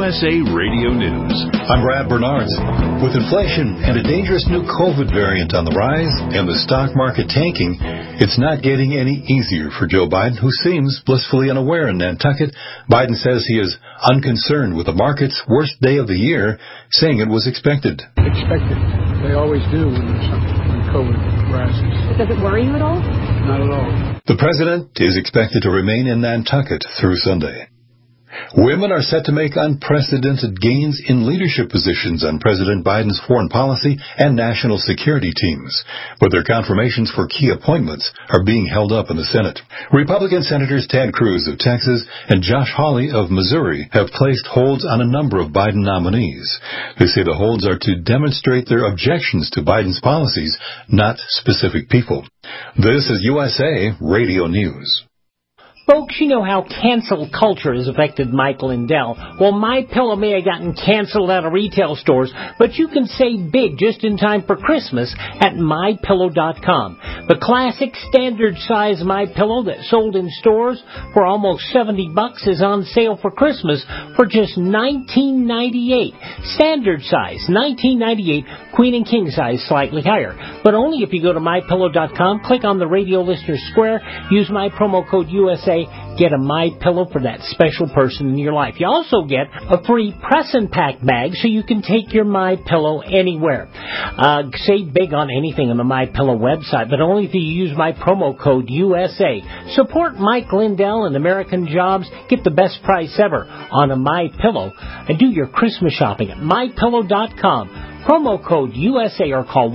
USA Radio News. I'm Brad Bernards. With inflation and a dangerous new COVID variant on the rise and the stock market tanking, it's not getting any easier for Joe Biden, who seems blissfully unaware in Nantucket. Biden says he is unconcerned with the market's worst day of the year, saying it was expected. Expected. They always do when COVID rises. Does it worry you at all? Not at all. The president is expected to remain in Nantucket through Sunday. Women are set to make unprecedented gains in leadership positions on President Biden's foreign policy and national security teams, but their confirmations for key appointments are being held up in the Senate. Republican Senators Ted Cruz of Texas and Josh Hawley of Missouri have placed holds on a number of Biden nominees. They say the holds are to demonstrate their objections to Biden's policies, not specific people. This is USA Radio News. Folks, you know how cancel culture has affected Mike Lindell. Well, MyPillow may have gotten canceled out of retail stores, but you can save big just in time for Christmas at MyPillow.com. The classic standard size MyPillow that sold in stores for almost $70 is on sale for Christmas for just $19.98. Standard size, $19.98. Queen and king size, slightly higher. But only if you go to MyPillow.com, click on the radio listener square, use my promo code USA, get a MyPillow for that special person in your life. You also get a free press and pack bag so you can take your MyPillow anywhere. Save big on anything on the MyPillow website, but only if you use my promo code USA. Support Mike Lindell and American Jobs. Get the best price ever on a MyPillow and do your Christmas shopping at MyPillow.com. Promo code USA or call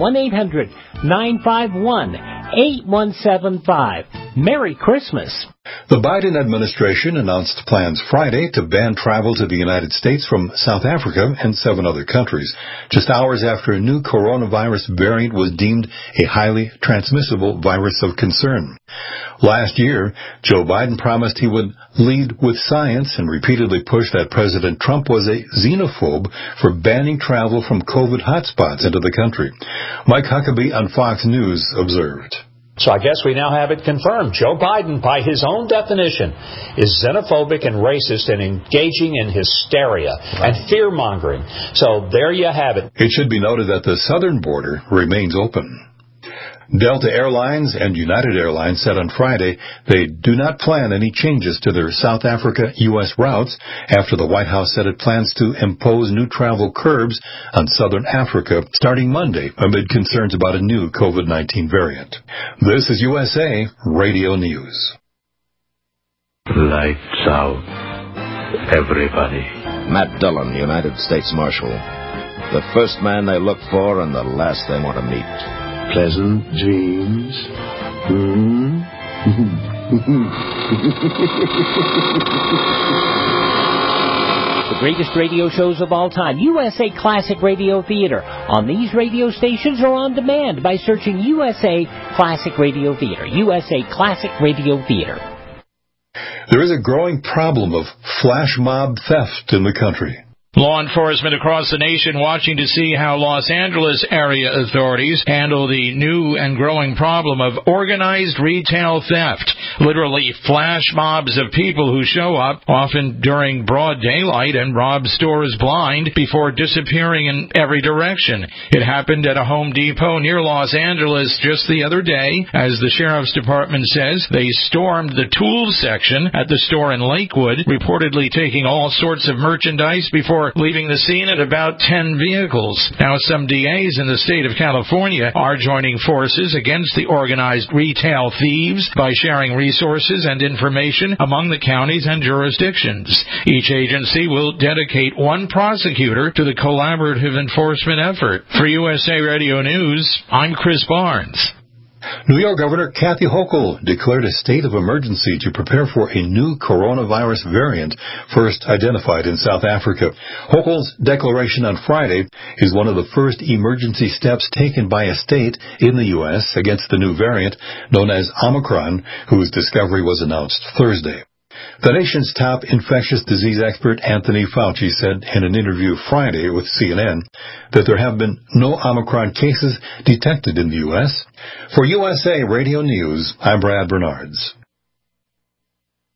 1-800-951-8175. Merry Christmas. The Biden administration announced plans Friday to ban travel to the United States from South Africa and 7 other countries, just hours after a new coronavirus variant was deemed a highly transmissible virus of concern. Last year, Joe Biden promised he would lead with science and repeatedly pushed that President Trump was a xenophobe for banning travel from COVID hotspots into the country. Mike Huckabee on Fox News observed. So I guess we now have it confirmed. Joe Biden, by his own definition, is xenophobic and racist and engaging in hysteria and fear-mongering. So there you have it. It should be noted that the southern border remains open. Delta Airlines and United Airlines said on Friday they do not plan any changes to their South Africa-U.S. routes after the White House said it plans to impose new travel curbs on southern Africa starting Monday amid concerns about a new COVID-19 variant. This is USA Radio News. Lights out, everybody. Matt Dillon, United States Marshal. The first man they look for and the last they want to meet. Pleasant dreams. The greatest radio shows of all time, USA Classic Radio Theater, on these radio stations or on demand by searching USA Classic Radio Theater. USA Classic Radio Theater. There is a growing problem of flash mob theft in the country. Law enforcement across the nation watching to see how Los Angeles area authorities handle the new and growing problem of organized retail theft. Literally flash mobs of people who show up, often during broad daylight, and rob stores blind before disappearing in every direction. It happened at a Home Depot near Los Angeles just the other day. As the Sheriff's Department says, they stormed the tools section at the store in Lakewood, reportedly taking all sorts of merchandise before leaving the scene at about 10 vehicles. Now, some DAs in the state of California are joining forces against the organized retail thieves by sharing resources and information among the counties and jurisdictions. Each agency will dedicate one prosecutor to the collaborative enforcement effort. For USA Radio News, I'm Chris Barnes. New York Governor Kathy Hochul declared a state of emergency to prepare for a new coronavirus variant first identified in South Africa. Hochul's declaration on Friday is one of the first emergency steps taken by a state in the U.S. against the new variant known as Omicron, whose discovery was announced Thursday. The nation's top infectious disease expert Anthony Fauci said in an interview Friday with CNN that there have been no Omicron cases detected in the U.S. For USA Radio News, I'm Brad Bernards.